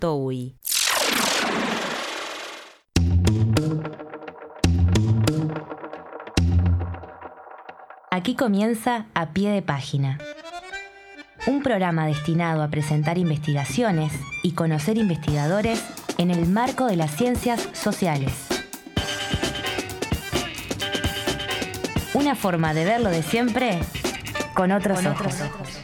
TOWI. Aquí comienza A Pie de Página, un programa destinado a presentar investigaciones y conocer investigadores en el marco de las ciencias sociales. Una forma de verlo de siempre con otros ojos.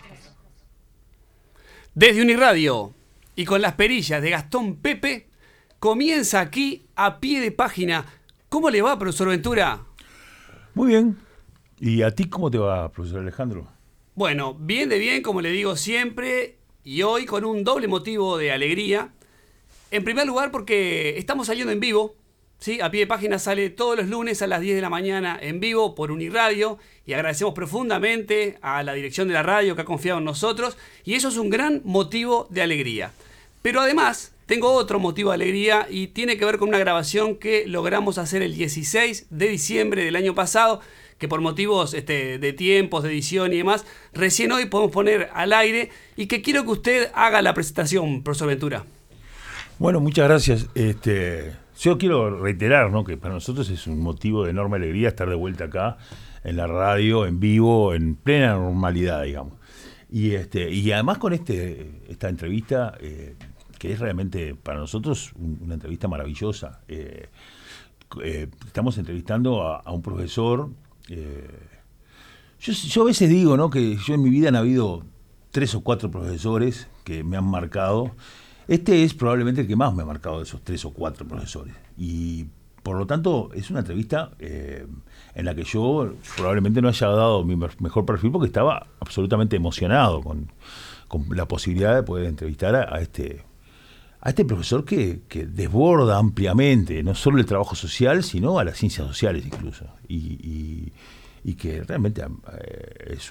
Desde Uniradio y con las perillas de Gastón Pepe, comienza aquí A Pie de Página. ¿Cómo le va, profesor Ventura? Muy bien. ¿Y a ti cómo te va, profesor Alejandro? Bueno, bien de bien, como le digo siempre, y hoy con un doble motivo de alegría. En primer lugar, porque estamos saliendo en vivo, ¿sí? A Pie de Página sale todos los lunes a las 10 de la mañana en vivo por Uniradio, y agradecemos profundamente a la dirección de la radio que ha confiado en nosotros, y eso es un gran motivo de alegría. Pero además, tengo otro motivo de alegría y tiene que ver con una grabación que logramos hacer el 16 de diciembre del año pasado, que por motivos de tiempos, de edición y demás, recién hoy podemos poner al aire, y que quiero que usted haga la presentación, profesor Ventura. Bueno, muchas gracias. Yo quiero reiterar, ¿no?, que para nosotros es un motivo de enorme alegría estar de vuelta acá en la radio, en vivo, en plena normalidad, digamos. Y además con esta entrevista, que es realmente para nosotros una entrevista maravillosa. Estamos entrevistando a un profesor. Yo a veces digo, ¿no?, que yo en mi vida han habido 3 o 4 profesores que me han marcado. Este es probablemente el que más me ha marcado de esos 3 o 4 profesores. Y por lo tanto es una entrevista en la que yo probablemente no haya dado mi mejor perfil, porque estaba absolutamente emocionado con la posibilidad de poder entrevistar a este profesor que desborda ampliamente, no solo el trabajo social, sino a las ciencias sociales incluso. Y que realmente es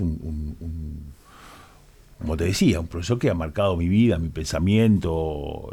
como te decía, un profesor que ha marcado mi vida, mi pensamiento,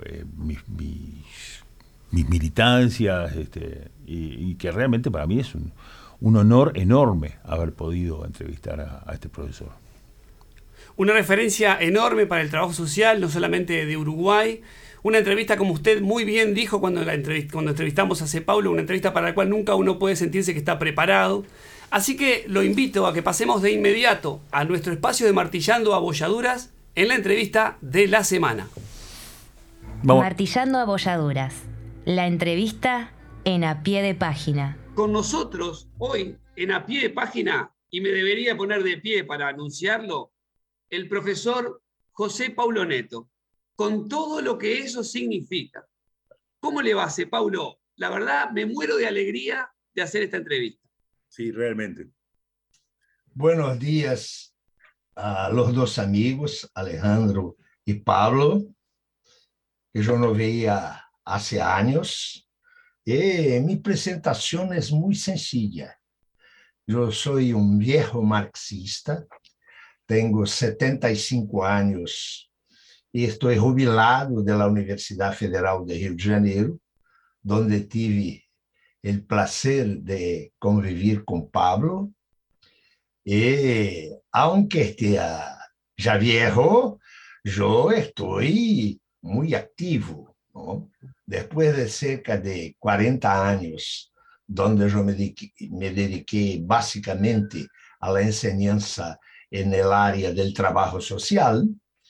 mis militancias, y que realmente para mí es un honor enorme haber podido entrevistar a este profesor. Una referencia enorme para el trabajo social, no solamente de Uruguay. Una entrevista, como usted muy bien dijo cuando entrevistamos a C. Paulo, una entrevista para la cual nunca uno puede sentirse que está preparado. Así que lo invito a que pasemos de inmediato a nuestro espacio de Martillando Abolladuras en la entrevista de la semana. Vamos. Martillando Abolladuras, la entrevista en A Pie de Página. Con nosotros hoy en A Pie de Página, y me debería poner de pie para anunciarlo, el profesor José Paulo Neto, con todo lo que eso significa. ¿Cómo le va, C. Paulo? La verdad, me muero de alegría de hacer esta entrevista. Sí, realmente. Buenos días a los dos amigos, Alejandro y Pablo, que yo no veía hace años. Mi presentación es muy sencilla. Yo soy un viejo marxista, tengo 75 años y estoy jubilado de la Universidad Federal de Rio de Janeiro, donde tuve el placer de convivir con Pablo. Y aunque esté ya viejo, yo estoy muy activo, ¿no? Después de cerca de 40 años, donde yo me dediqué básicamente a la enseñanza en el área del trabajo social,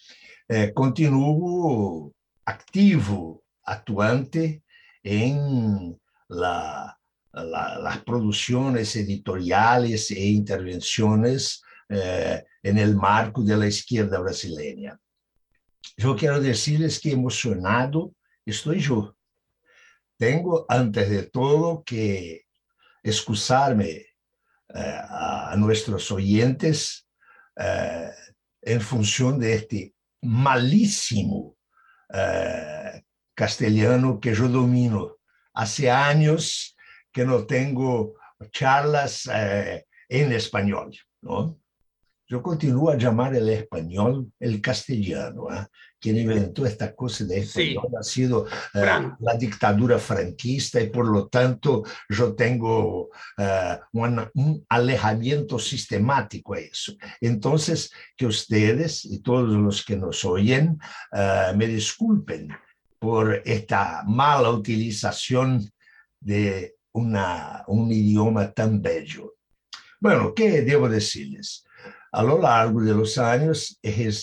continúo activo, actuante en las producciones editoriales e intervenciones en el marco de la izquierda brasileña. Yo quiero decirles que emocionado estoy yo. Tengo, antes de todo, que excusarme a nuestros oyentes en función de este malísimo castellano que yo domino. Hace años que no tengo charlas en español, ¿no? Yo continúo a llamar el español el castellano. Quien inventó esta cosa de español ha sido la dictadura franquista, y por lo tanto yo tengo un alejamiento sistemático a eso. Entonces, que ustedes y todos los que nos oyen me disculpen por esta mala utilización de un idioma tan bello. Bueno, ¿qué debo decirles? A lo largo de los años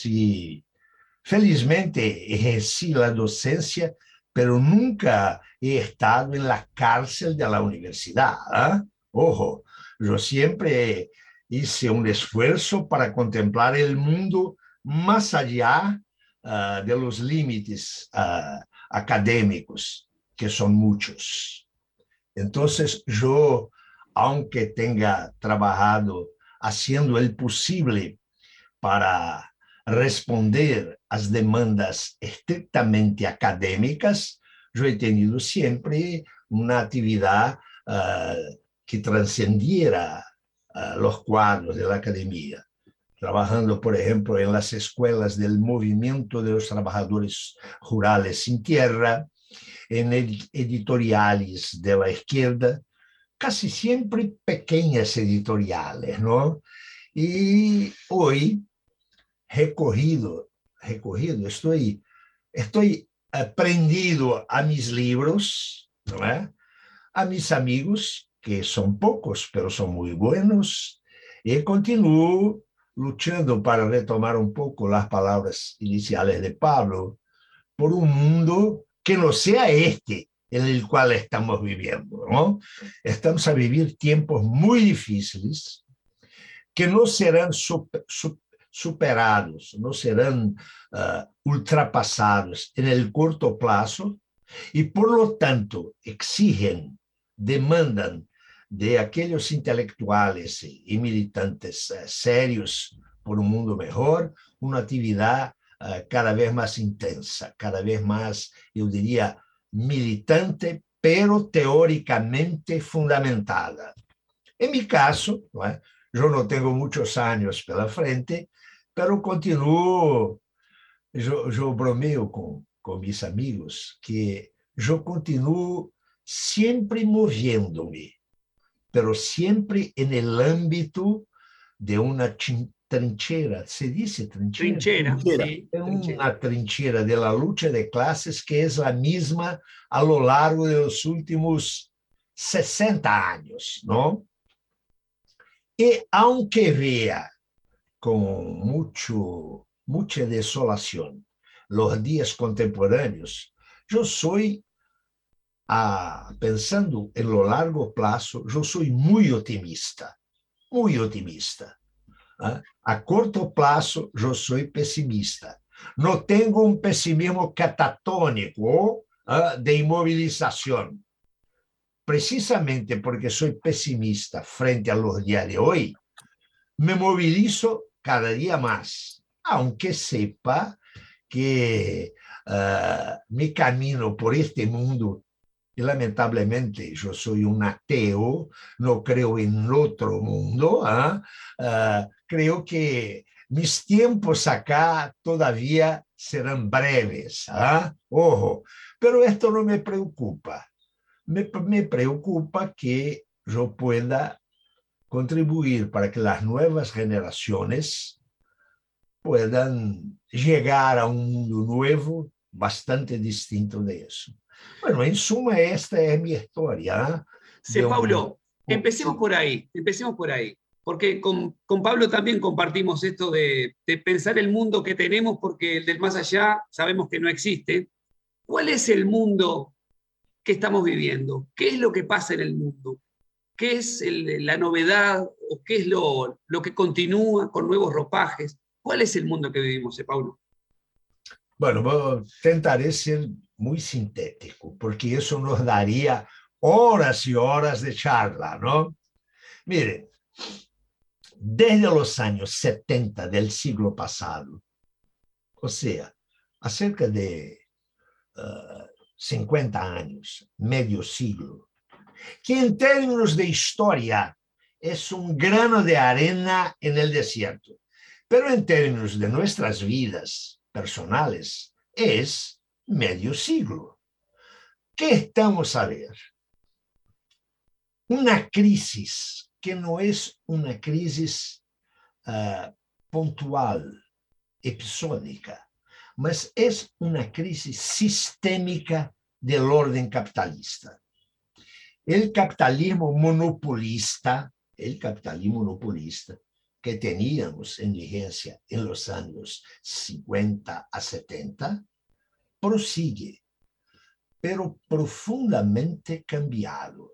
felizmente ejercí la docencia, pero nunca he estado en la cárcel de la universidad. ¿Eh? Ojo, yo siempre hice un esfuerzo para contemplar el mundo más allá de los límites académicos, que son muchos. Entonces, yo, aunque tenga trabajado haciendo el posible para responder a las demandas estrictamente académicas, yo he tenido siempre una actividad que trascendiera los cuadros de la academia, trabajando, por ejemplo, en las escuelas del movimiento de los trabajadores rurales sin tierra, en editoriales de la izquierda, casi siempre pequeñas editoriales, ¿no? Y hoy estoy prendido a mis libros, ¿no? A mis amigos, que son pocos, pero son muy buenos, y continúo luchando para retomar un poco las palabras iniciales de Pablo, por un mundo que no sea este en el cual estamos viviendo, ¿no? Estamos a vivir tiempos muy difíciles que no serán superados, no serán ultrapasados en el corto plazo y por lo tanto demandan de aquellos intelectuales y militantes serios por un mundo mejor, una actividad cada vez más intensa, cada vez más, yo diría, militante, pero teóricamente fundamentada. En mi caso, ¿no? Yo no tengo muchos años pela frente, pero continuo, yo bromeo con mis amigos que yo continúo siempre moviéndome, pero siempre en el ámbito de una trinchera, ¿se dice trinchera? Trinchera, sí. Una trinchera de la lucha de clases que es la misma a lo largo de los últimos 60 años, ¿no? Y aunque vea con mucha desolación los días contemporáneos, yo soy, pensando en lo largo plazo, yo soy muy optimista, muy optimista. A corto plazo, yo soy pesimista. No tengo un pesimismo catatónico de inmovilización. Precisamente porque soy pesimista frente a los días de hoy, me movilizo cada día más, aunque sepa que mi camino por este mundo, y lamentablemente yo soy un ateo, no creo en otro mundo, creo que mis tiempos acá todavía serán breves, ojo, pero esto no me preocupa. Me preocupa que yo pueda contribuir para que las nuevas generaciones puedan llegar a un mundo nuevo bastante distinto de eso. Bueno, en suma, esta es mi historia. Sí, Pablo, empecemos por ahí, porque con Pablo también compartimos esto de pensar el mundo que tenemos, porque el del más allá sabemos que no existe. ¿Cuál es el mundo que estamos viviendo? ¿Qué es lo que pasa en el mundo? ¿Qué es la novedad o qué es lo que continúa con nuevos ropajes? ¿Cuál es el mundo que vivimos, Pablo? Bueno, tentaré ser muy sintético, porque eso nos daría horas y horas de charla, ¿no? Miren, desde los años 70 del siglo pasado, o sea, a cerca de 50 años, medio siglo, que en términos de historia es un grano de arena en el desierto, pero en términos de nuestras vidas personales es medio siglo. ¿Qué estamos a ver? Una crisis que no es una crisis puntual, episódica. mas es una crisis sistémica del orden capitalista. El capitalismo monopolista que teníamos en vigencia en los años 50 a 70, prosigue, pero profundamente cambiado.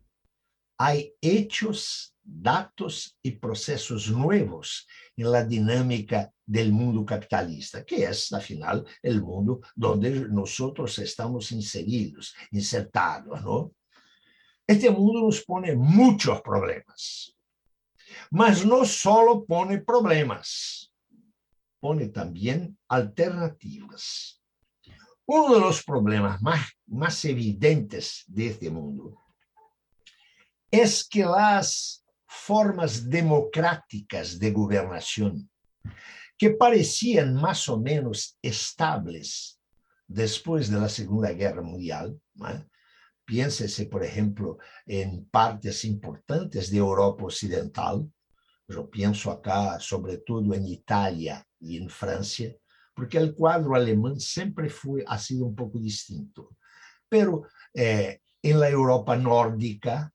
Hay hechos, datos y procesos nuevos en la dinámica del mundo capitalista, que es, al final, el mundo donde nosotros estamos insertados, ¿no? Este mundo nos pone muchos problemas, mas no solo pone problemas, pone también alternativas. Uno de los problemas más evidentes de este mundo es que las formas democráticas de gobernación, que parecían más o menos estables después de la Segunda Guerra Mundial, ¿no? Piénsese, por ejemplo, en partes importantes de Europa Occidental. Yo pienso acá, sobre todo en Italia y en Francia, porque el cuadro alemán siempre ha sido un poco distinto. Pero en la Europa nórdica,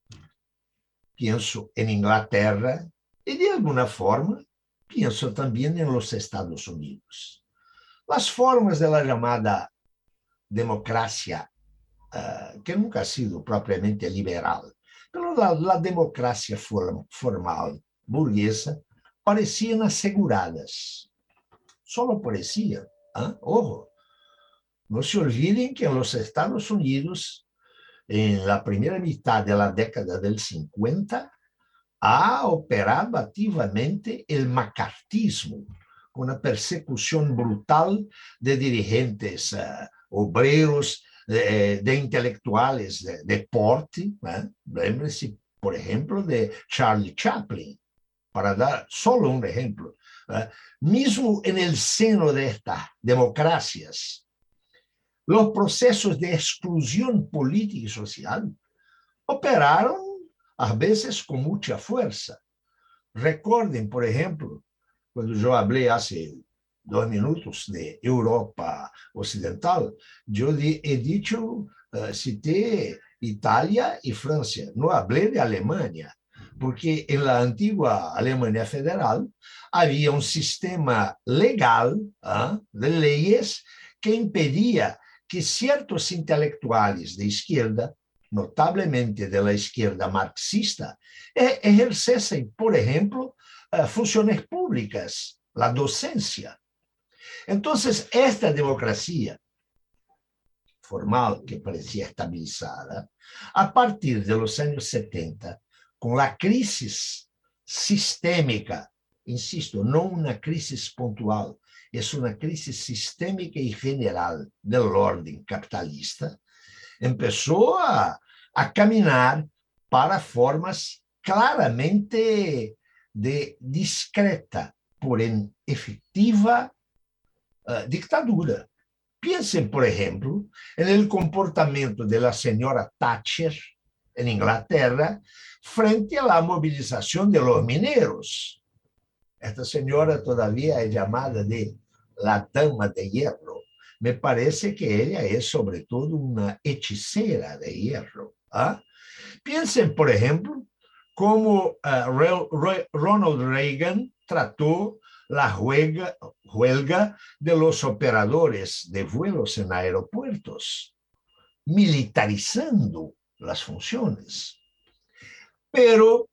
pienso en Inglaterra y de alguna forma pienso también en los Estados Unidos. Las formas de la llamada democracia, que nunca ha sido propiamente liberal, pero la democracia formal burguesa, parecían aseguradas. Solo parecían. Ojo, no se olviden que en los Estados Unidos, en la primera mitad de la década del 50, ha operado activamente el macartismo, con una persecución brutal de dirigentes obreros, de intelectuales de porte. Lembre-se, por ejemplo, de Charlie Chaplin, para dar solo un ejemplo. Mismo en el seno de estas democracias, los procesos de exclusión política y social operaron a veces con mucha fuerza. Recuerden, por ejemplo, cuando yo hablé hace 2 minutos de Europa Occidental, yo he dicho, cité Italia y Francia, no hablé de Alemania, porque en la antigua Alemania Federal había un sistema legal de leyes que impedía que ciertos intelectuales de izquierda, notablemente de la izquierda marxista, ejercesen, por ejemplo, funciones públicas, la docencia. Entonces, esta democracia formal, que parecía estabilizada, a partir de los años 70, con la crisis sistémica, insisto, no una crisis puntual, es una crisis sistémica y general del orden capitalista, empezó a caminar para formas claramente de discreta, porém efectiva dictadura. Piensen, por ejemplo, en el comportamiento de la señora Thatcher en Inglaterra frente a la movilización de los mineros. Esta señora todavía es llamada de la Dama de Hierro. Me parece que ella es sobre todo una hechicera de hierro. Piensen, por ejemplo, cómo Ronald Reagan trató la huelga de los operadores de vuelos en aeropuertos, militarizando las funciones. Pero,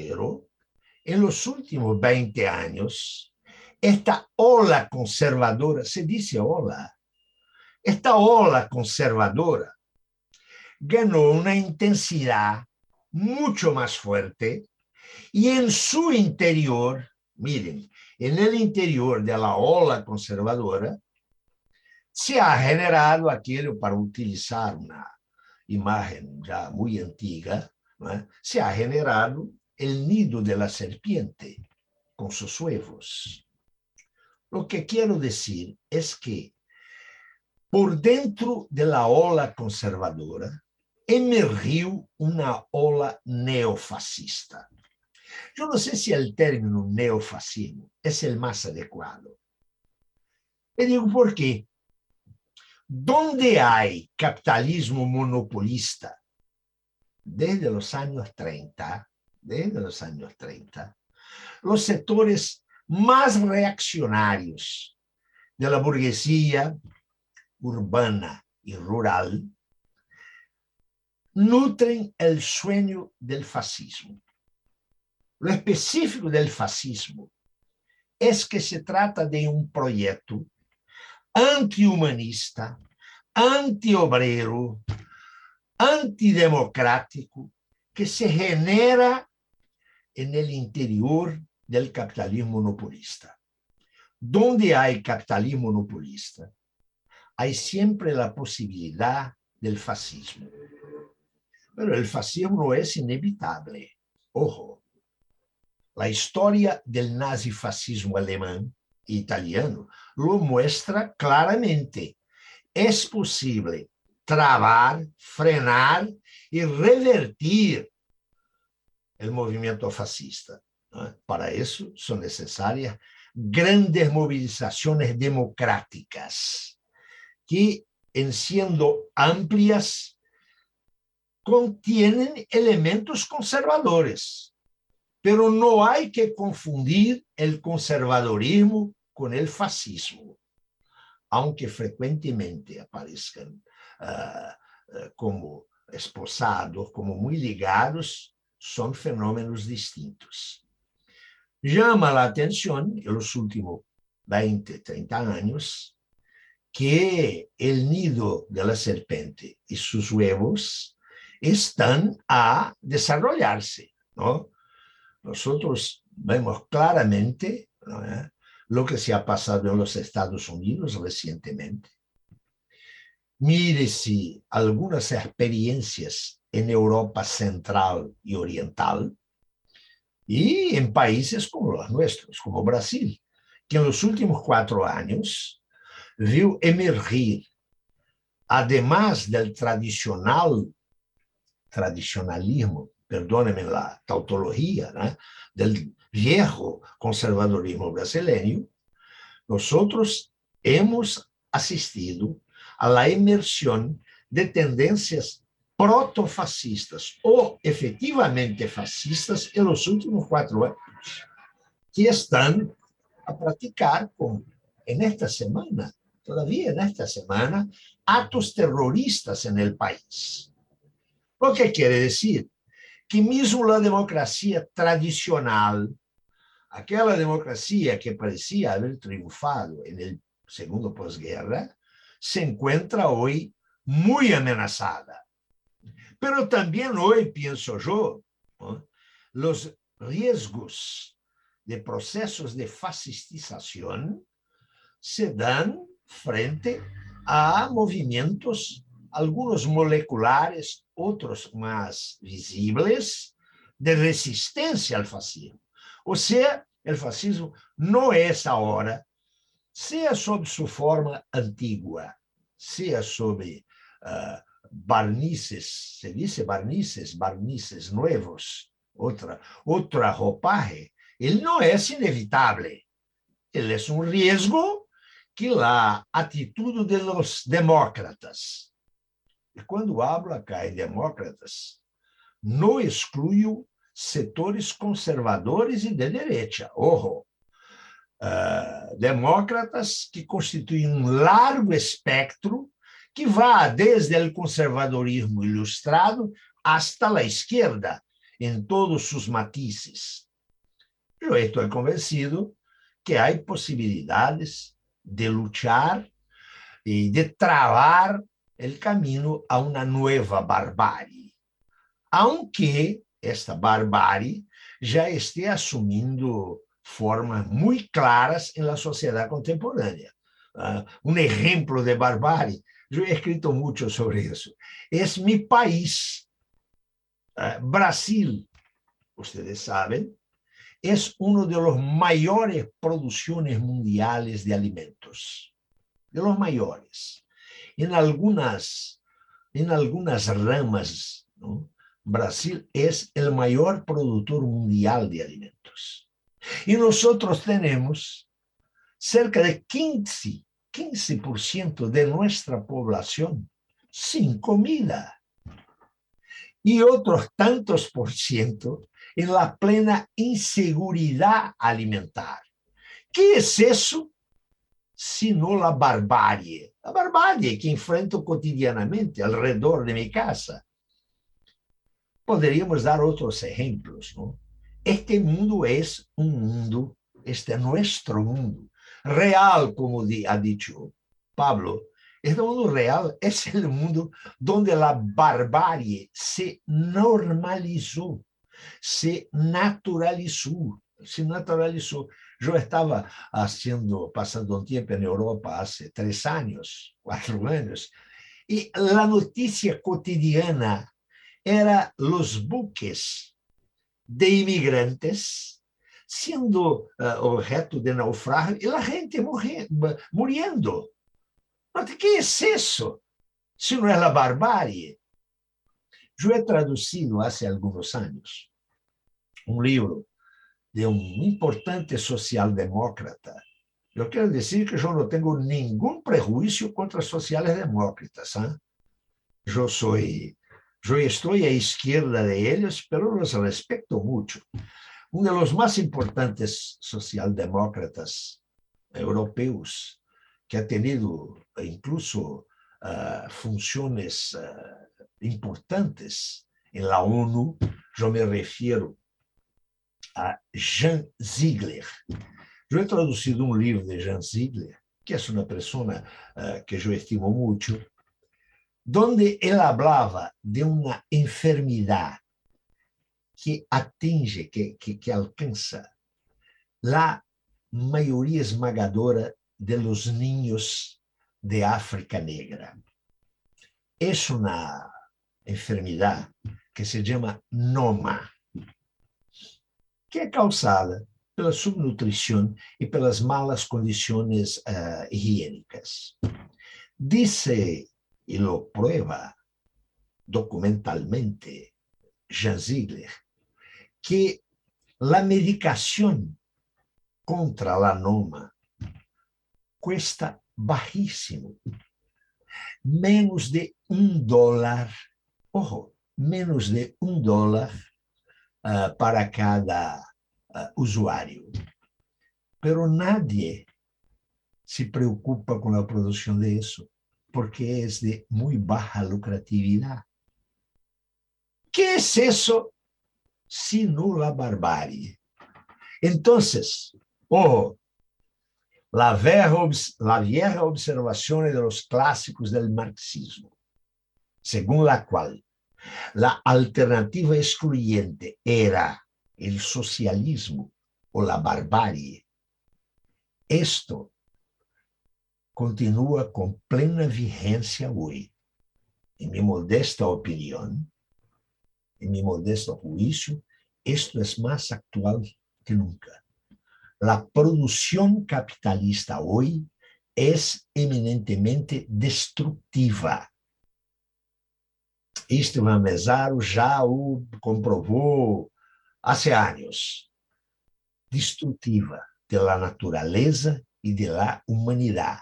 en los últimos 20 años, esta ola conservadora, se dice ola, esta ola conservadora ganó una intensidad mucho más fuerte y en su interior, miren, en el interior de la ola conservadora, se ha generado aquello, para utilizar una imagen ya muy antigua, ¿no? Se ha generado el nido de la serpiente con sus huevos. Lo que quiero decir es que por dentro de la ola conservadora emergió una ola neofascista. Yo no sé si el término neofascismo es el más adecuado. Y digo, ¿por qué? Donde hay capitalismo monopolista, desde los años 30, los sectores más reaccionarios de la burguesía urbana y rural nutren el sueño del fascismo. Lo específico del fascismo es que se trata de un proyecto antihumanista, antiobrero, antidemocrático, que se genera en el interior del capitalismo monopolista. Donde hay capitalismo monopolista, hay siempre la posibilidad del fascismo. Pero el fascismo no es inevitable. Ojo, la historia del nazifascismo alemán e italiano lo muestra claramente. Es posible trabar, frenar y revertir el movimiento fascista. Para eso son necesarias grandes movilizaciones democráticas que, en siendo amplias, contienen elementos conservadores. Pero no hay que confundir el conservadorismo con el fascismo, aunque frecuentemente aparezcan como esposados, como muy ligados, son fenómenos distintos. Llama la atención en los últimos 20, 30 años que el nido de la serpiente y sus huevos están a desarrollarse, ¿no? Nosotros vemos claramente, ¿no?, lo que se ha pasado en los Estados Unidos recientemente. Mírese algunas experiencias en Europa Central y Oriental y en países como los nuestros, como Brasil, que en los últimos 4 años vio emergir, además del tradicionalismo, perdónenme la tautología, ¿no?, del viejo conservadorismo brasileño, nosotros hemos asistido a la emersión de tendencias protofascistas o efectivamente fascistas en los últimos 4 años, que están a practicar en esta semana, todavía en esta semana, actos terroristas en el país. Lo que quiere decir que mismo la democracia tradicional, aquella democracia que parecía haber triunfado en el segundo posguerra, se encuentra hoy muy amenazada. Pero también hoy, pienso yo, ¿no?, los riesgos de procesos de fascistización se dan frente a movimientos, algunos moleculares, otros más visibles, de resistencia al fascismo. O sea, el fascismo no es ahora, sea sob su forma antigua, sea sobre barnices, se dice barnices nuevos, otra ropaje, él no es inevitable. Él es un riesgo que la actitud de los demócratas, y cuando hablo acá en demócratas, no excluyo sectores conservadores y de derecha, ojo, demócratas que constituyen un largo espectro que va desde el conservadorismo ilustrado hasta la izquierda, en todos sus matices. Yo estoy convencido que hay posibilidades de luchar y de trabar el camino a una nueva barbarie, aunque esta barbarie ya esté asumiendo formas muy claras en la sociedad contemporánea. Un ejemplo de barbarie, yo he escrito mucho sobre eso, es mi país. Brasil, ustedes saben, es uno de los mayores producciones mundiales de alimentos, de los mayores. En algunas ramas, ¿no?, Brasil es el mayor productor mundial de alimentos. Y nosotros tenemos cerca de 15 15% de nuestra población sin comida y otros tantos por ciento en la plena inseguridad alimentar. ¿Qué es eso? Sino la barbarie que enfrento cotidianamente alrededor de mi casa. Podríamos dar otros ejemplos, ¿no? Este mundo es un mundo, este es nuestro mundo, real, como ha dicho Pablo. Este mundo real es el mundo donde la barbarie se normalizó, se naturalizó. Yo estaba pasando un tiempo en Europa hace 3 años, 4 años, y la noticia cotidiana era los buques de inmigrantes siendo objeto de naufragio y la gente muriendo. ¿Qué es eso? Si no es la barbarie. Yo he traducido hace algunos años un libro de un importante socialdemócrata. Yo quiero decir que yo no tengo ningún prejuicio contra sociales demócratas. Yo estoy a izquierda de ellos, pero los respeto mucho. Uno de los más importantes socialdemócratas europeos, que ha tenido incluso funciones importantes en la ONU, yo me refiero a Jean Ziegler. Yo he traducido un libro de Jean Ziegler, que es una persona que yo estimo mucho, donde él hablaba de una enfermedad que atinge, que alcanza la mayoría esmagadora de los niños de África Negra. Es una enfermedad que se llama NOMA, que é causada pela subnutrição e pelas malas condições higiênicas. Dice, e lo prueba documentalmente Jean Ziegler, que a medicação contra a NOMA cuesta bajíssimo, menos de $1, ojo, menos de $1 para cada usuário. Pero nadie se preocupa com a produção de isso, porque é de muito baixa lucratividade. ¿Qué es eso sino la barbarie? Entonces, ojo, la vieja observación de los clásicos del marxismo, según la cual la alternativa excluyente era el socialismo o la barbarie, esto continúa con plena vigencia hoy. En mi modesta opinión, en mi modesto juicio, esto es más actual que nunca. La producción capitalista hoy es eminentemente destructiva. Istvan Mezzaro já o comprovou há anos. Destrutiva de la naturaleza e de la humanidade.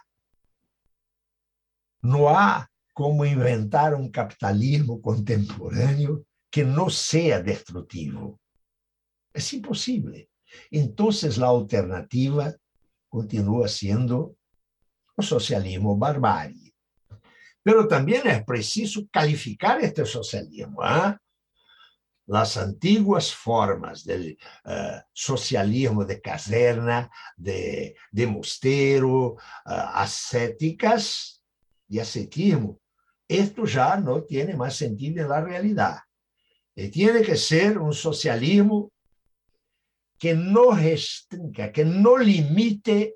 Não há como inventar um capitalismo contemporâneo que não seja destrutivo. É impossível. Então, a alternativa continua sendo o socialismo barbárie. Pero também é preciso calificar este socialismo. As antiguas formas do socialismo de caserna, de mosteiro, ascéticas e ascetismo, esto já não tem mais sentido na realidade. E tem que ser um socialismo que não restrinja, que não limite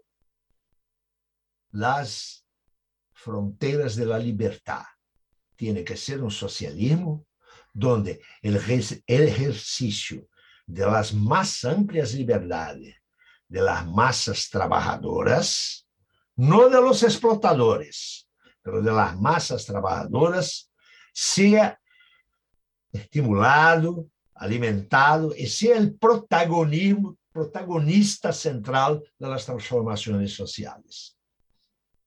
as fronteiras da liberdade. Tem que ser um socialismo donde el ejercicio de las más amplias liberdades de las masas trabajadoras, no de los explotadores, pero de las masas trabajadoras, sea estimulado, alimentado y sea el protagonista central de las transformaciones sociales.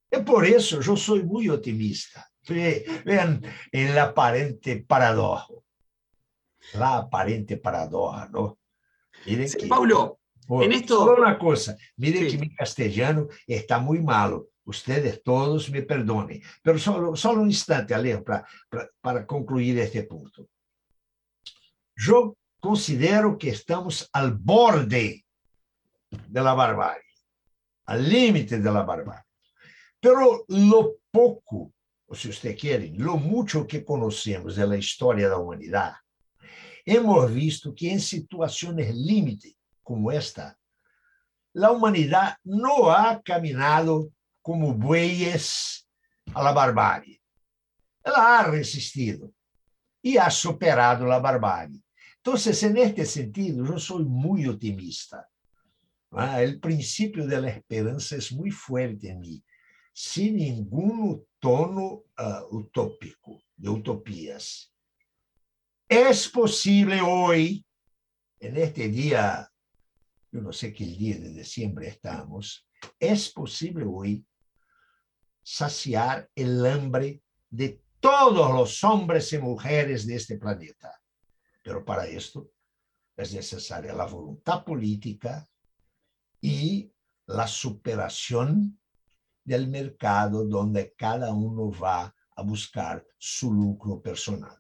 E por isso eu sou muito otimista. Vean el aparente paradojo. La aparente paradoja, ¿no? Miren Sí, que... Pablo, en Solo esto... una cosa, miren Sí. que mi castellano está muy malo. Ustedes todos me perdonen. Pero solo un instante, Alejo, para concluir este punto. Yo considero que estamos al borde de la barbarie, al límite de la barbarie. Pero lo poco, o si usted quiere, lo mucho que conocemos de la historia de la humanidad, hemos visto que en situaciones límite como esta, la humanidad no ha caminado como bueyes a la barbarie. Ela ha resistido y ha superado la barbarie. Entonces, en este sentido, yo soy muy optimista. El principio de la esperanza es muy fuerte en mí, sin ningún tono utópico, de utopías. Es posible hoy, en este día, yo no sé qué día de diciembre estamos, es posible hoy saciar el hambre de todos los hombres y mujeres de este planeta. Pero para esto es necesaria la voluntad política y la superación del mercado donde cada uno va a buscar su lucro personal.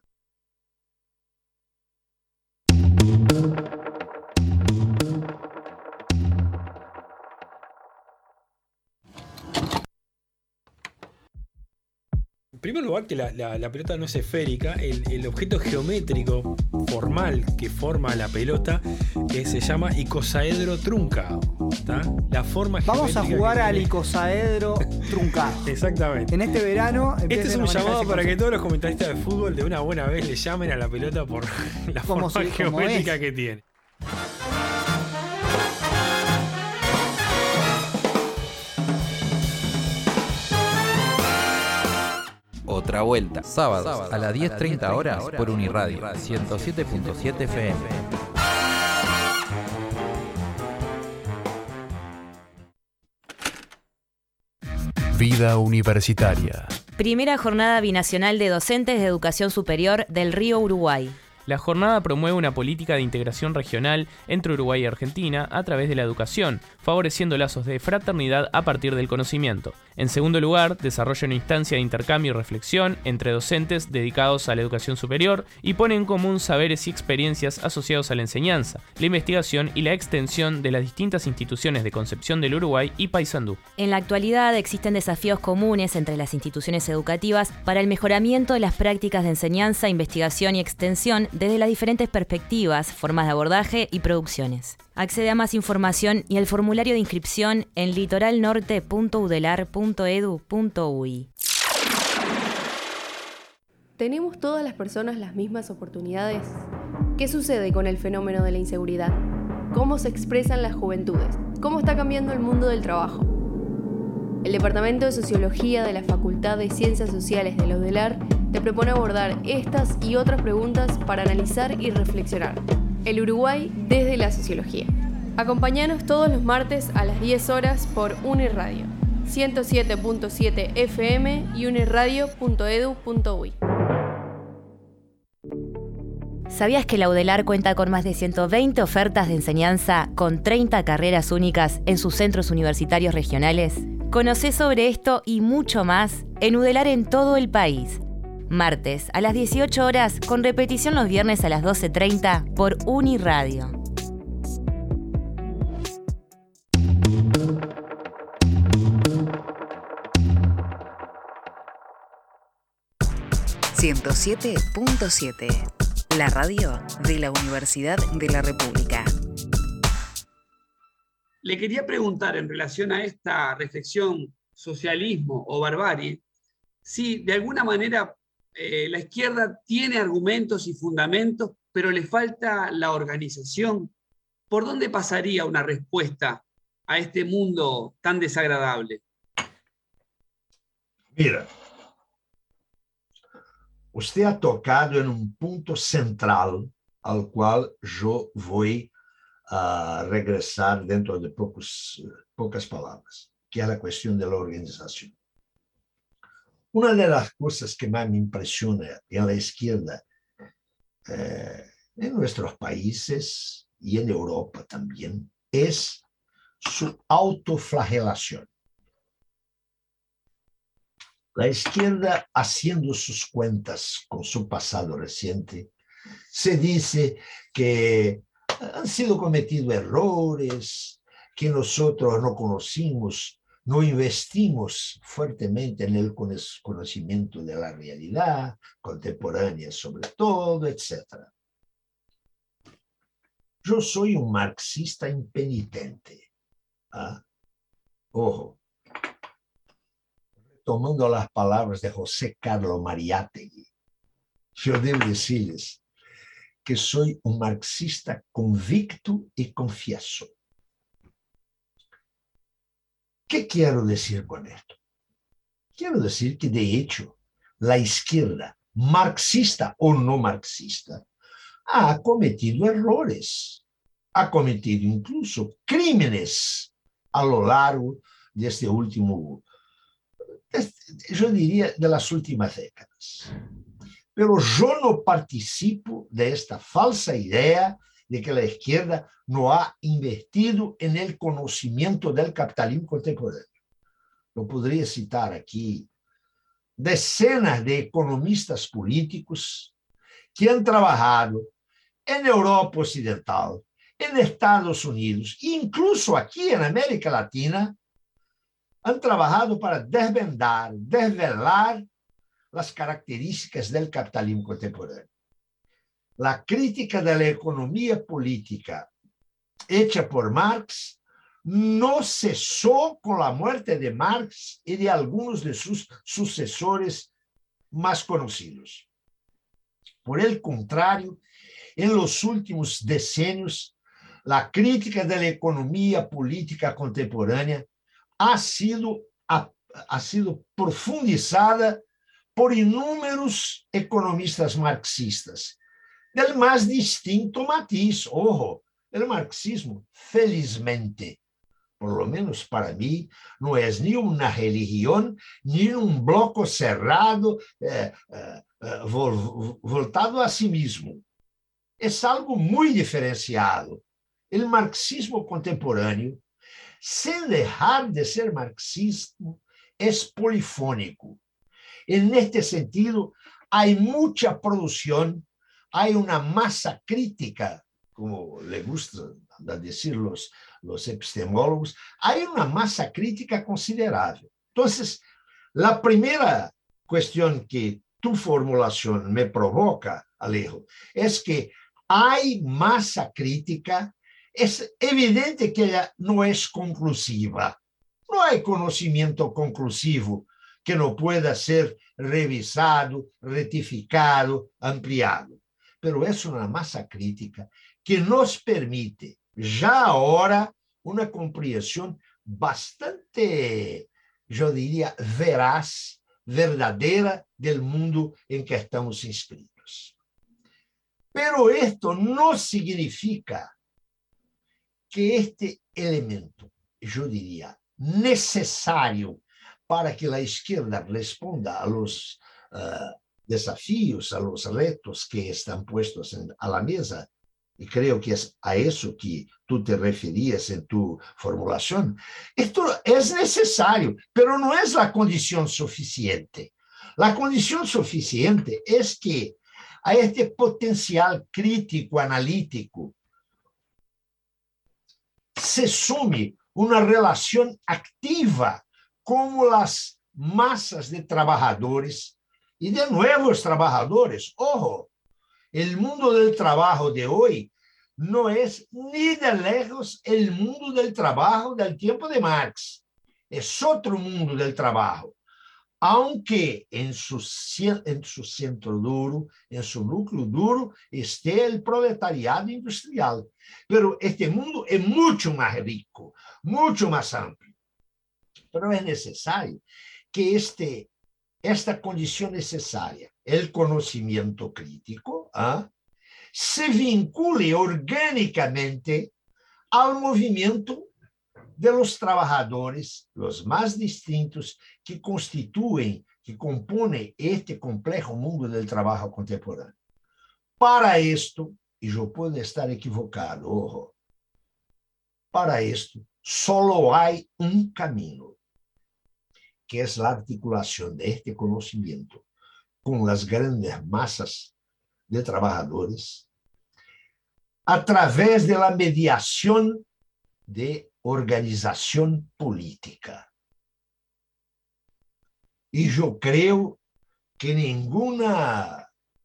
En primer lugar, que la pelota no es esférica, el objeto geométrico formal que forma la pelota se llama icosaedro truncado. ¿Tá? La forma Vamos a geométrica jugar al icosaedro truncado. Exactamente. En este verano. Este es un llamado para que todos los comentaristas de fútbol de una buena vez le llamen a la pelota por la forma geométrica que tiene. Otra vuelta, sábados a las 10:30 horas por Uniradio 107.7 FM. Vida universitaria. Primera jornada binacional de docentes de educación superior del Río Uruguay. La jornada promueve una política de integración regional entre Uruguay y Argentina a través de la educación, favoreciendo lazos de fraternidad a partir del conocimiento. En segundo lugar, desarrolla una instancia de intercambio y reflexión entre docentes dedicados a la educación superior y pone en común saberes y experiencias asociados a la enseñanza, la investigación y la extensión de las distintas instituciones de Concepción del Uruguay y Paysandú. En la actualidad existen desafíos comunes entre las instituciones educativas para el mejoramiento de las prácticas de enseñanza, investigación y extensión desde las diferentes perspectivas, formas de abordaje y producciones. Accede a más información y al formulario de inscripción en litoralnorte.udelar.edu.uy. ¿Tenemos todas las personas las mismas oportunidades? ¿Qué sucede con el fenómeno de la inseguridad? ¿Cómo se expresan las juventudes? ¿Cómo está cambiando el mundo del trabajo? El Departamento de Sociología de la Facultad de Ciencias Sociales de la UDELAR te propone abordar estas y otras preguntas para analizar y reflexionar. El Uruguay desde la sociología. Acompáñanos todos los martes a las 10 horas por Uniradio 107.7 FM y uniradio.edu.uy. ¿Sabías que la UDELAR cuenta con más de 120 ofertas de enseñanza con 30 carreras únicas en sus centros universitarios regionales? Conocé sobre esto y mucho más en UDELAR en todo el país. Martes a las 18 horas, con repetición los viernes a las 12:30 por Uniradio. «107.7», la radio de la Universidad de la República. Le quería preguntar en relación a esta reflexión socialismo o barbarie, si de alguna manera la izquierda tiene argumentos y fundamentos, pero le falta la organización. ¿Por dónde pasaría una respuesta a este mundo tan desagradable? Mira, usted ha tocado en un punto central al cual yo voy a regresar dentro de pocas palabras, que es la cuestión de la organización. Una de las cosas que más me impresiona en la izquierda, en nuestros países y en Europa también, es su autoflagelación. La izquierda, haciendo sus cuentas con su pasado reciente, se dice que han sido cometidos errores, que nosotros no conocimos, no investimos fuertemente en el conocimiento de la realidad contemporánea sobre todo, etc. Yo soy un marxista impenitente. ¿Ah? Ojo, tomando las palabras de José Carlos Mariátegui, yo debo decirles que soy un marxista convicto y confieso. ¿Qué quiero decir con esto? Quiero decir que, de hecho, la izquierda, marxista o no marxista, ha cometido errores, ha cometido incluso crímenes a lo largo de este último, yo diría, de las últimas décadas. Pero yo no participo de esta falsa idea de que la izquierda no ha investido en el conocimiento del capitalismo contemporáneo. Yo podría citar aquí decenas de economistas políticos que han trabajado en Europa Occidental, en Estados Unidos, incluso aquí en América Latina, han trabajado para desvelar las características del capitalismo contemporáneo. La crítica de la economía política hecha por Marx no cesó con la muerte de Marx y de algunos de sus sucesores más conocidos. Por el contrario, en los últimos decenios, la crítica de la economía política contemporánea ha sido profundizada por inúmeros economistas marxistas, del más distinto matiz. Ojo, el marxismo, felizmente, por lo menos para mí, no es ni una religión, ni un bloque cerrado, voltado a sí mismo. Es algo muy diferenciado. El marxismo contemporáneo, sin dejar de ser marxismo, es polifónico. En este sentido, hay mucha producción, hay una masa crítica, como le gusta decir los epistemólogos, hay una masa crítica considerable. Entonces, la primera cuestión que tu formulación me provoca, Alejo, es que hay masa crítica. Es evidente que ella no es conclusiva. No hay conocimiento conclusivo que no pueda ser revisado, rectificado, ampliado. Pero es una masa crítica que nos permite ya ahora una comprensión bastante, yo diría, veraz, verdadera del mundo en que estamos inscritos. Pero esto no significa que este elemento, yo diría, necesario para que la izquierda responda a los desafíos, a los retos que están puestos a la mesa, y creo que es a eso que tú te referías en tu formulación, esto es necesario, pero no es la condición suficiente. La condición suficiente es que a este potencial crítico, analítico, se sume una relación activa con las masas de trabajadores y de nuevos trabajadores. Ojo, el mundo del trabajo de hoy no es ni de lejos el mundo del trabajo del tiempo de Marx. Es otro mundo del trabajo. Aunque en su centro duro, en su núcleo duro, esté el proletariado industrial. Pero este mundo es mucho más rico, mucho más amplio. Pero es necesario que esta condición necesaria, el conocimiento crítico, se vincule orgánicamente al movimiento de los trabajadores, los más distintos, que constituyen, que compone este complejo mundo del trabajo contemporáneo. Para esto, y yo puedo estar equivocado, ojo, para esto solo hay un camino, que es la articulación de este conocimiento con las grandes masas de trabajadores a través de la mediación de organización política. Y yo creo que ninguna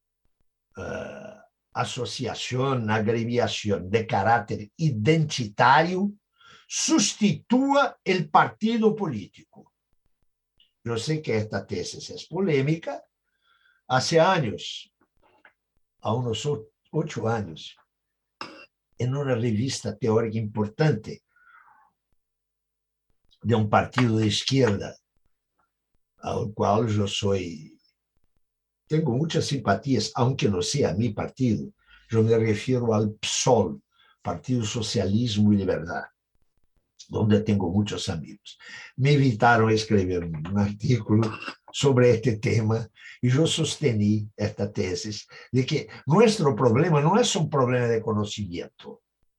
asociación, agremiación de carácter identitario sustituya el partido político. Yo sé que esta tesis es polémica. Hace años, a unos 8 años, en una revista teórica importante de un partido de izquierda, al cual yo tengo muchas simpatías, aunque no sea mi partido. Yo me refiero al PSOL, Partido Socialismo y Libertad, donde tengo muchos amigos. Me invitaron a escribir un artículo sobre este tema y yo sostení esta tesis de que nuestro problema no es un problema de conocimiento,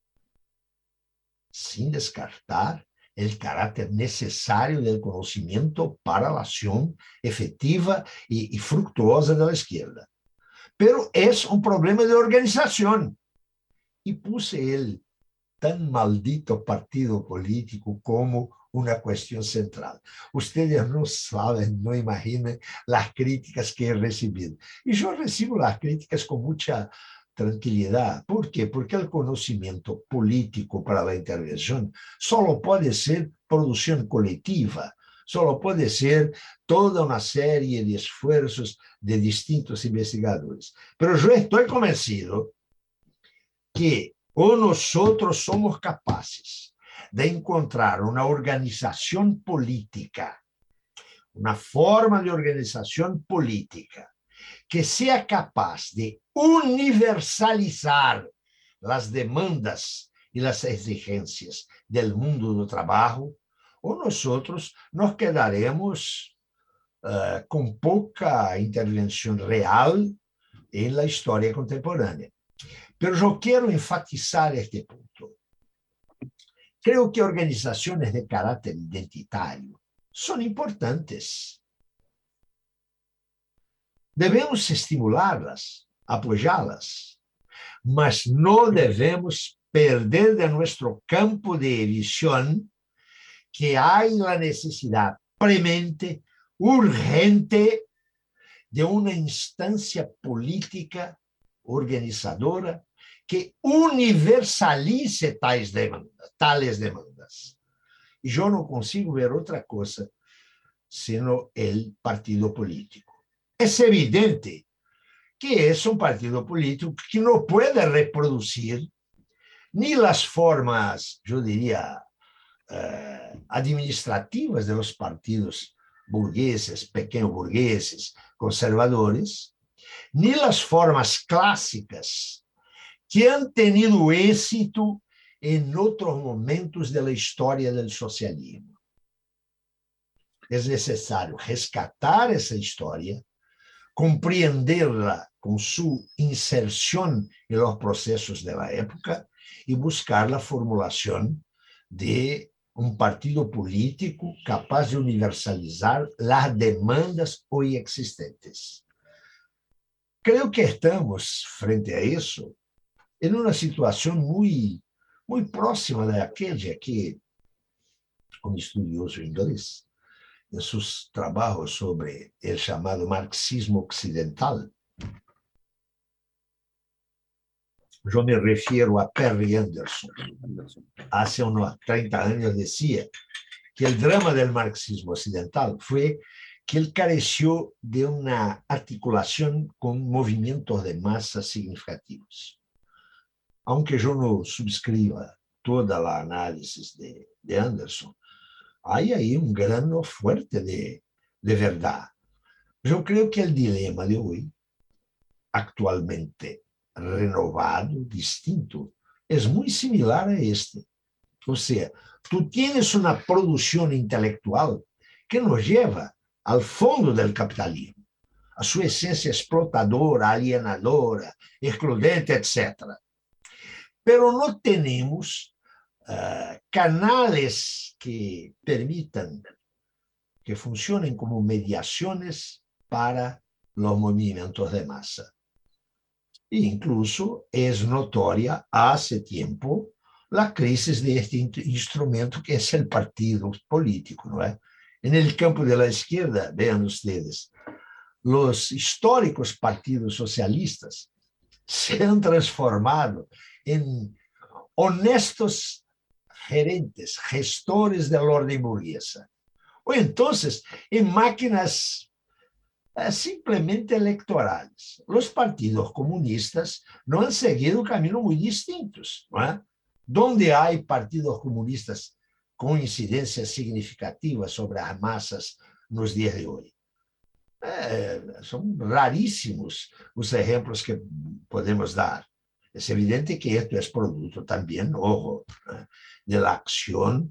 sin descartar el carácter necesario del conocimiento para la acción efectiva y fructuosa de la izquierda. Pero es un problema de organización. Y puse el tan maldito partido político como una cuestión central. Ustedes no saben, no imaginan las críticas que he recibido. Y yo recibo las críticas con mucha tranquilidad. ¿Por qué? Porque el conocimiento político para la intervención solo puede ser producción colectiva, solo puede ser toda una serie de esfuerzos de distintos investigadores. Pero yo estoy convencido que o nosotros somos capaces de encontrar una organización política, una forma de organización política que sea capaz de universalizar las demandas y las exigencias del mundo del trabajo, o nosotros nos quedaremos con poca intervención real en la historia contemporánea. Pero yo quiero enfatizar este punto. Creo que organizaciones de carácter identitario son importantes. Debemos estimularlas, apoyarlas, mas no debemos perder de nuestro campo de visión que hay la necesidad premente, urgente, de una instancia política organizadora que universalice tales demandas. Y yo no consigo ver otra cosa sino el partido político. Es evidente que es un partido político que no puede reproducir ni las formas, yo diría, administrativas de los partidos burgueses, pequeños burgueses, conservadores, ni las formas clásicas que han tenido éxito en otros momentos de la historia del socialismo. Es necesario rescatar esa historia, comprenderla con su inserción en los procesos de la época y buscar la formulación de un partido político capaz de universalizar las demandas hoy existentes. Creo que estamos, frente a eso, en una situación muy próxima de aquella que un estudioso inglés, en sus trabajos sobre el llamado marxismo occidental, yo me refiero a Perry Anderson, hace unos 30 años decía que el drama del marxismo occidental fue que él careció de una articulación con movimientos de masa significativos. Aunque yo no suscriba toda la análisis de Anderson, hay ahí un grano fuerte de verdad. Yo creo que el dilema de hoy, actualmente renovado, distinto, es muy similar a este. O sea, tú tienes una producción intelectual que nos lleva ao fundo do capitalismo, a sua essência explotadora, alienadora, excludente, etc. Pero não temos canales que permitam que funcionem como mediações para os movimentos de massa. E incluso é notória há tempo a crise deste instrumento que é o partido político, não é? No campo da esquerda, vejam vocês, os históricos partidos socialistas se han transformado em honestos gerentes, gestores da ordem burguesa, ou então em máquinas simplesmente eleitorais. Os partidos comunistas não han seguido caminhos muito distintos, não é? Donde há partidos comunistas com incidência significativa sobre as massas nos dias de hoje. São raríssimos os exemplos que podemos dar. É evidente que isto é produto também, ojo, da ação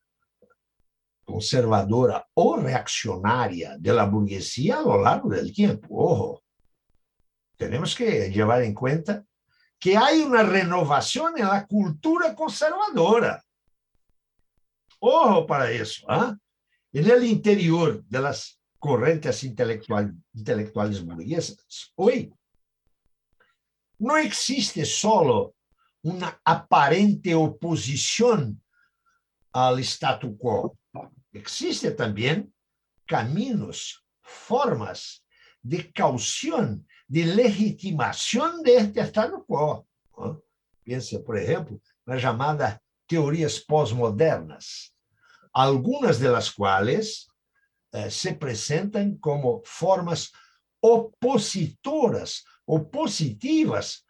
conservadora ou reaccionária da burguesia a lo largo do tempo. Ojo, temos que levar em conta que há uma renovação na cultura conservadora. Ojo para isso. No interior das correntes intelectuais burguesas, hoje, não existe só uma aparente oposição ao status quo. Existe também caminhos, formas de caução, de legitimação deste status quo. Pense, por exemplo, nas chamadas teorias pós-modernas, algumas delas quais se apresentam como formas opositoras, opositivas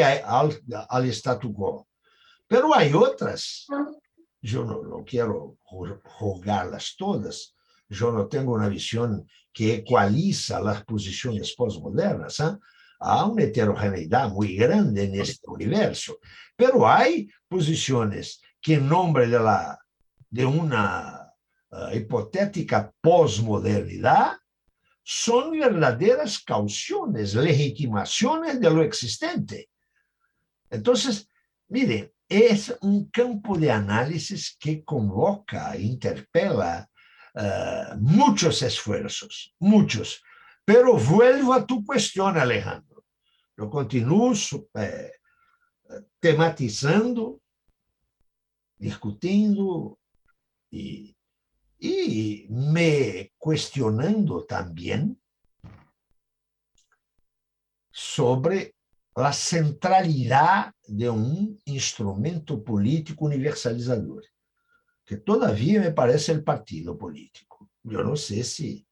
ao status quo. Pero há outras, eu não quero julgá-las todas, eu não tenho uma visão que equaliza as posições pós-modernas. Há uma heterogeneidade muito grande neste universo, pero há posições que, em nome de uma hipotética pós-modernidade, são verdadeiras cauções, legitimações de lo existente. Então, miren, é um campo de análise que convoca, interpela muitos esforços, muitos. Pero vuelvo a tu questão, Alejandro. Eu continuo tematizando, discutindo e me questionando também sobre a centralidade de um instrumento político universalizador, que todavia me parece o partido político. Eu não sei se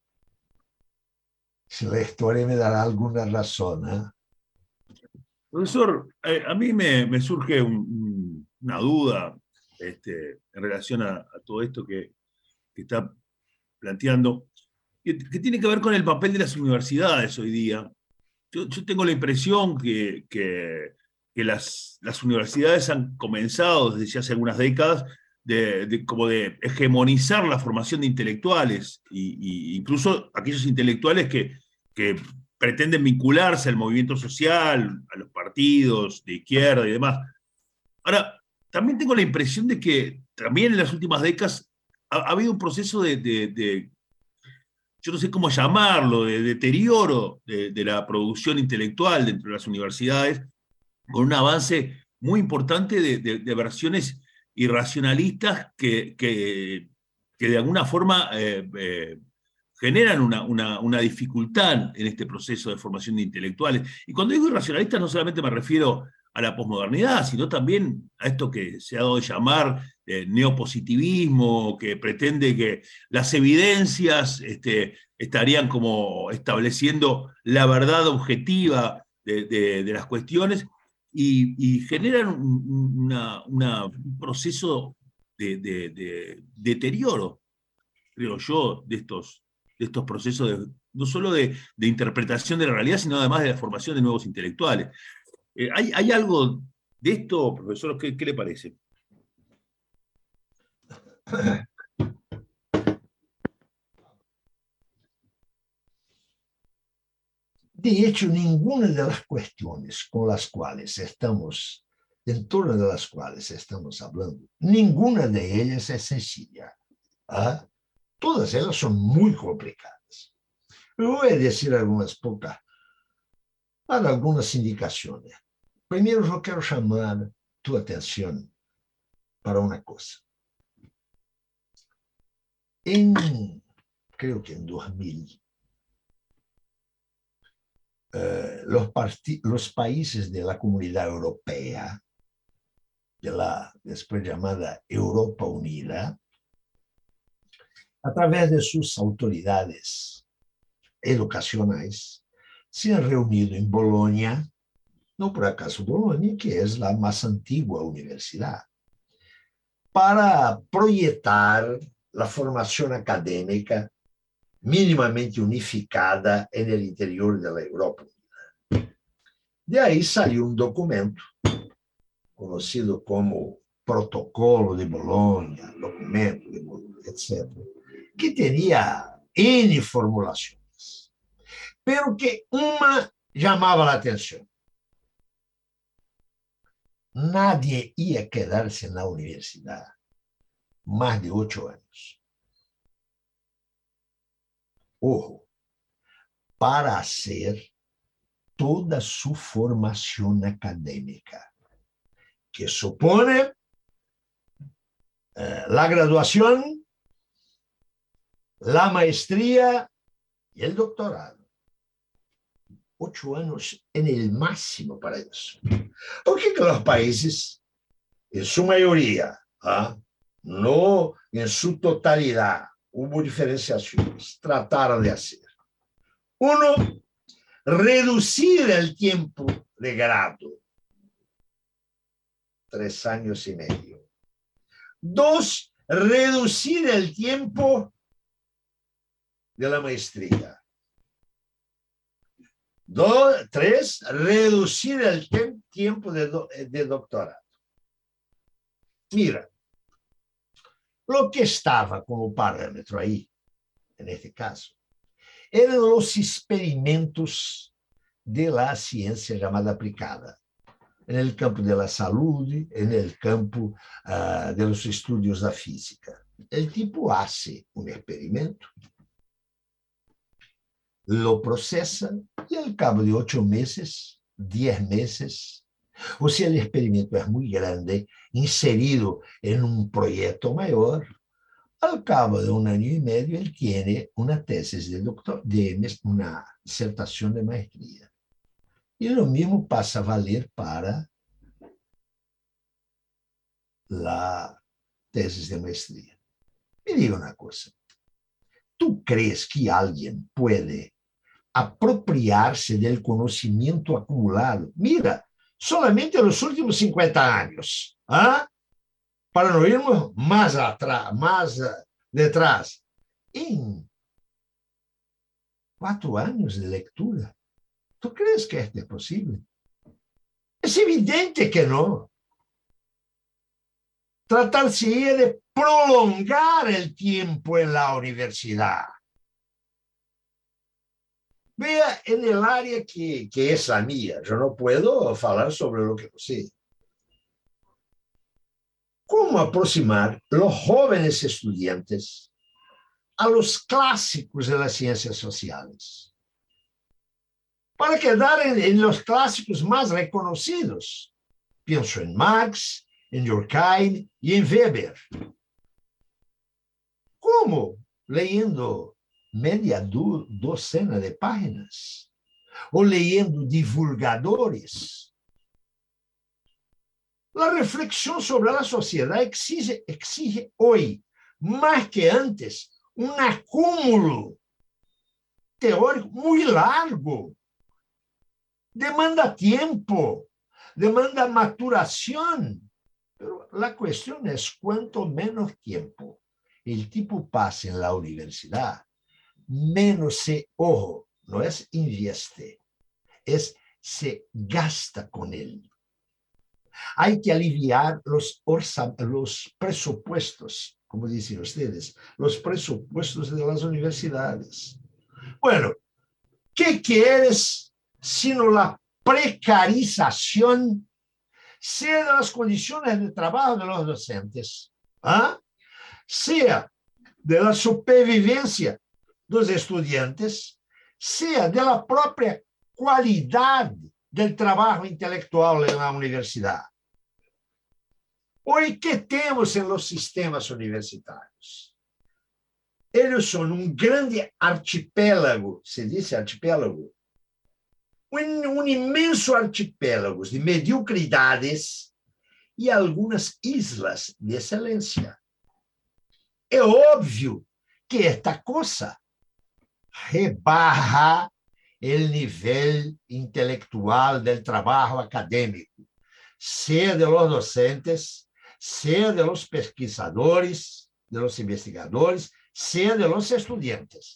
la historia me dará alguna razón. Profesor, a mí me surge una duda en relación a todo esto que está planteando, que tiene que ver con el papel de las universidades hoy día. Yo tengo la impresión que las universidades han comenzado desde ya hace algunas décadas como de hegemonizar la formación de intelectuales, y incluso aquellos intelectuales que pretenden vincularse al movimiento social, a los partidos de izquierda y demás. Ahora, también tengo la impresión de que también en las últimas décadas ha habido un proceso de yo no sé cómo llamarlo, de deterioro de la producción intelectual dentro de las universidades, con un avance muy importante de versiones irracionalistas que de alguna forma generan una dificultad en este proceso de formación de intelectuales. Y cuando digo irracionalistas no solamente me refiero a la posmodernidad, sino también a esto que se ha dado de llamar neopositivismo, que pretende que las evidencias estarían como estableciendo la verdad objetiva de las cuestiones, y generan un proceso de deterioro, creo yo, de estos procesos no solo de interpretación de la realidad, sino además de la formación de nuevos intelectuales. ¿Hay algo de esto, profesor? ¿Qué le parece? De hecho, ninguna de las cuestiones con las cuales estamos, en torno de las cuales estamos hablando, ninguna de ellas es sencilla. ¿Ah? Todas ellas son muy complicadas. Pero voy a decir algunas pocas, para algunas indicaciones. Primero, yo quiero llamar tu atención para una cosa. Creo que en 2000, los países de la Comunidad Europea, de la después llamada Europa Unida, a través de sus autoridades educacionales, se han reunido en Bolonia, no por acaso Bolonia, que es la más antigua universidad, para proyectar la formación académica mínimamente unificada en el interior de la Europa. De ahí salió un documento conocido como Protocolo de Bologna, Documento de Bologna, etc., que tenía N formulaciones, pero que una llamaba la atención. Nadie iba a quedarse en la universidad más de 8 años. Ojo, para hacer toda su formación académica, que supone la graduación, la maestría y el doctorado. 8 años en el máximo para eso. ¿Por qué que los países, en su mayoría, no en su totalidad, hubo diferenciaciones, trataron de hacer? Uno, reducir el tiempo de grado, 3 años y medio. 2, reducir el tiempo de la maestría. 3, reducir el tiempo de doctorado. Mira, lo que estaba como parámetro ahí, en este caso, eran los experimentos de la ciencia llamada aplicada, en el campo de la salud, en el campo de los estudios de la física. El tipo hace un experimento, lo procesa y al cabo de 8 meses, 10 meses, o si el experimento es muy grande, inserido en un proyecto mayor, al cabo de 1 año y medio, él tiene una tesis una disertación de maestría. Y lo mismo pasa a valer para la tesis de maestría. Me diga una cosa. ¿Tú crees que alguien puede apropiarse del conocimiento acumulado? Mira, solamente en los últimos 50 años, para no irnos más atrás, más detrás, en 4 años de lectura. ¿Tú crees que esto es posible? Es evidente que no. Tratarse de prolongar el tiempo en la universidad. Vea en el área que es la mía. Yo no puedo hablar sobre lo que no sé. ¿Cómo aproximar los jóvenes estudiantes a los clásicos de las ciencias sociales? Para quedar en los clásicos más reconocidos. Pienso en Marx, en Durkheim y en Weber. ¿Cómo? Leyendo media docena de páginas o leyendo divulgadores. La reflexión sobre la sociedad exige hoy, más que antes, un acúmulo teórico muy largo. Demanda tiempo, demanda maturación. Pero la cuestión es cuánto menos tiempo el tipo pasa en la universidad, menos ojo, no es invierte, es se gasta con él. Hay que aliviar los presupuestos, como dicen ustedes, los presupuestos de las universidades. Bueno, ¿qué quieres sino la precarización, sea de las condiciones de trabajo de los docentes, sea de la supervivencia de los estudiantes, sea de la propia qualidade del trabalho intelectual na universidade. Hoje, que temos em los sistemas universitários? Eles são grande arquipélago, se diz arquipélago, imenso arquipélago de mediocridades e algumas islas de excelência. É óbvio que esta coisa rebarra o nível intelectual do trabalho acadêmico, seja de los docentes, seja de los pesquisadores, de los investigadores, seja de los estudiantes.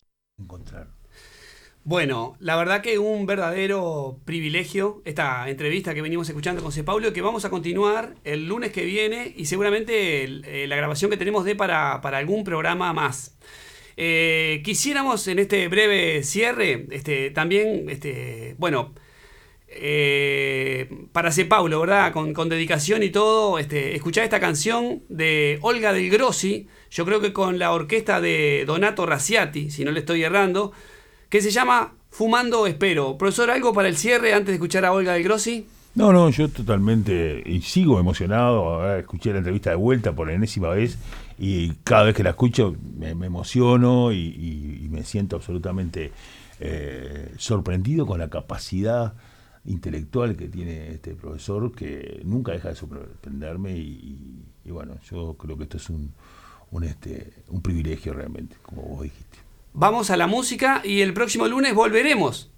Bueno, la verdad que un verdadero privilegio esta entrevista que venimos escuchando con Paulo, que vamos a continuar el lunes que viene y seguramente la grabación que tenemos dé para algún programa más. Quisiéramos en este breve cierre también, para Paulo, ¿verdad? Con dedicación y todo, escuchar esta canción de Olga del Grossi, yo creo que con la orquesta de Donato Raciati, si no le estoy errando, que se llama Fumando Espero. Profesor, ¿algo para el cierre antes de escuchar a Olga del Grossi? No, yo totalmente, y sigo emocionado. Ahora escuché la entrevista de vuelta por enésima vez, y cada vez que la escucho me emociono y me siento absolutamente sorprendido con la capacidad intelectual que tiene este profesor, que nunca deja de sorprenderme, y bueno, yo creo que esto es un privilegio realmente, como vos dijiste. Vamos a la música y el próximo lunes volveremos.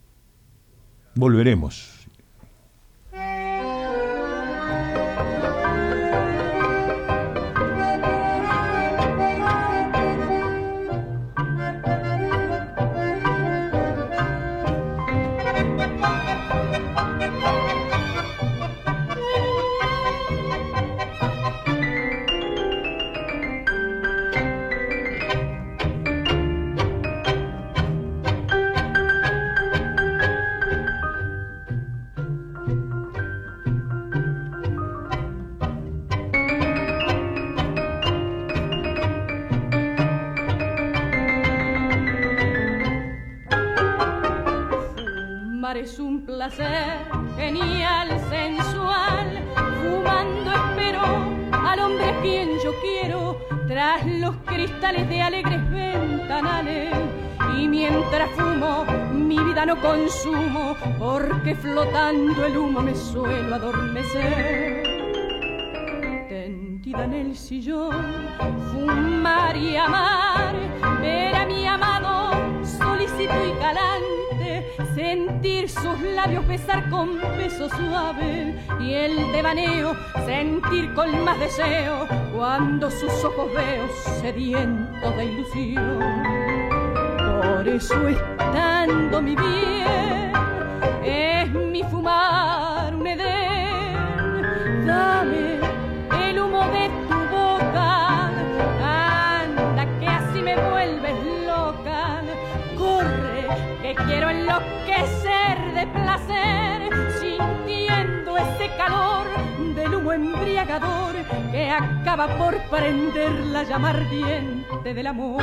Es un placer genial, sensual, fumando espero al hombre a quien yo quiero, tras los cristales de alegres ventanales, y mientras fumo mi vida no consumo, porque flotando el humo me suelo adormecer. Tendida en el sillón, fumar y amar, ver a mi amado solícito y galante, sentir sus labios besar con beso suave, y el devaneo sentir con más deseo cuando sus ojos veo sedientos de ilusión. Por eso estando mi bien es mi fumar un edén. Dame el humo de tu boca, anda que así me vuelves loca. Corre que quiero enloquecer de placer, sintiendo ese calor del humo embriagador que acaba por prender la llama ardiente del amor.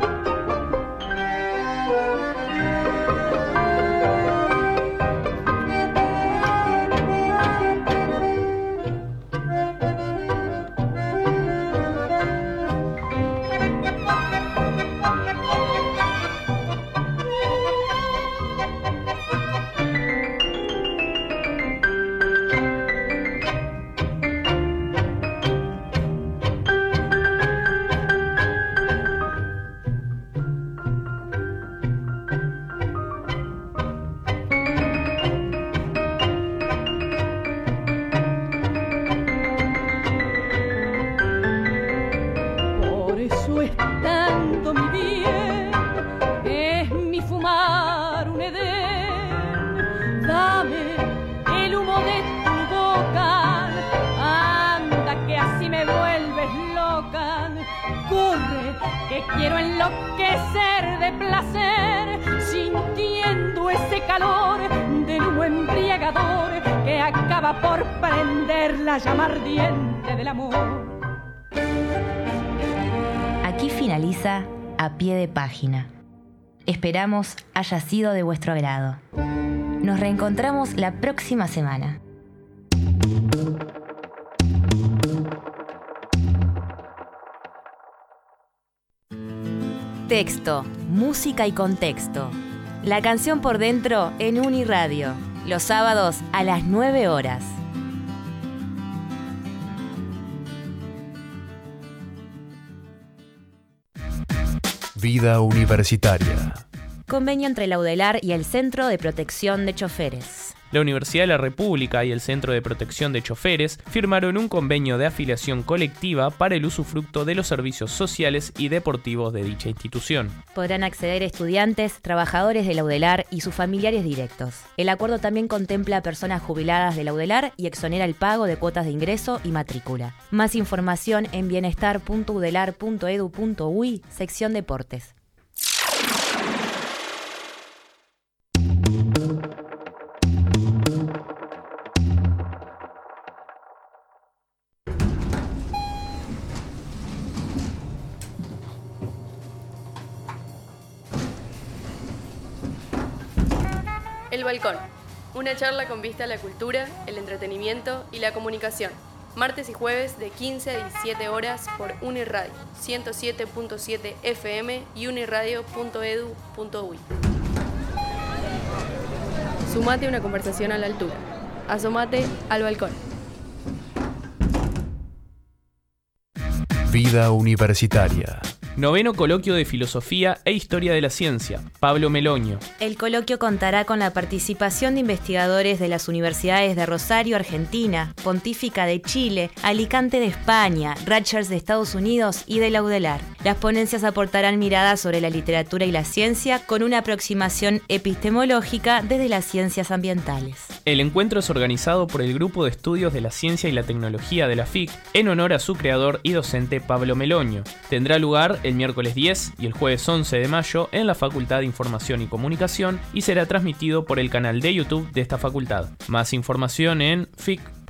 Quiero enloquecer de placer, sintiendo ese calor del humo fuego embriagador que acaba por prender la llama ardiente del amor. Aquí finaliza A Pie de Página. Esperamos haya sido de vuestro agrado. Nos reencontramos la próxima semana. Texto, música y contexto. La canción por dentro en Uniradio, los sábados a las 9 horas. Vida universitaria. Convenio entre la UDELAR y el Centro de Protección de Choferes. La Universidad de la República y el Centro de Protección de Choferes firmaron un convenio de afiliación colectiva para el usufructo de los servicios sociales y deportivos de dicha institución. Podrán acceder estudiantes, trabajadores de la UDELAR y sus familiares directos. El acuerdo también contempla a personas jubiladas de la UDELAR y exonera el pago de cuotas de ingreso y matrícula. Más información en bienestar.udelar.edu.uy, sección Deportes. El Balcón, una charla con vista a la cultura, el entretenimiento y la comunicación. Martes y jueves de 15 a 17 horas por Uniradio, 107.7 FM y uniradio.edu.uy. Sumate a una conversación a la altura. Asómate al balcón. Vida universitaria. Noveno coloquio de Filosofía e Historia de la Ciencia, Pablo Meloño. El coloquio contará con la participación de investigadores de las universidades de Rosario, Argentina, Pontífica de Chile, Alicante de España, Rutgers de Estados Unidos y de la UDELAR. Las ponencias aportarán miradas sobre la literatura y la ciencia con una aproximación epistemológica desde las ciencias ambientales. El encuentro es organizado por el Grupo de Estudios de la Ciencia y la Tecnología de la FIC en honor a su creador y docente Pablo Meloño. Tendrá lugar el miércoles 10 y el jueves 11 de mayo en la Facultad de Información y Comunicación y será transmitido por el canal de YouTube de esta facultad. Más información en fic.unir.edu.uy.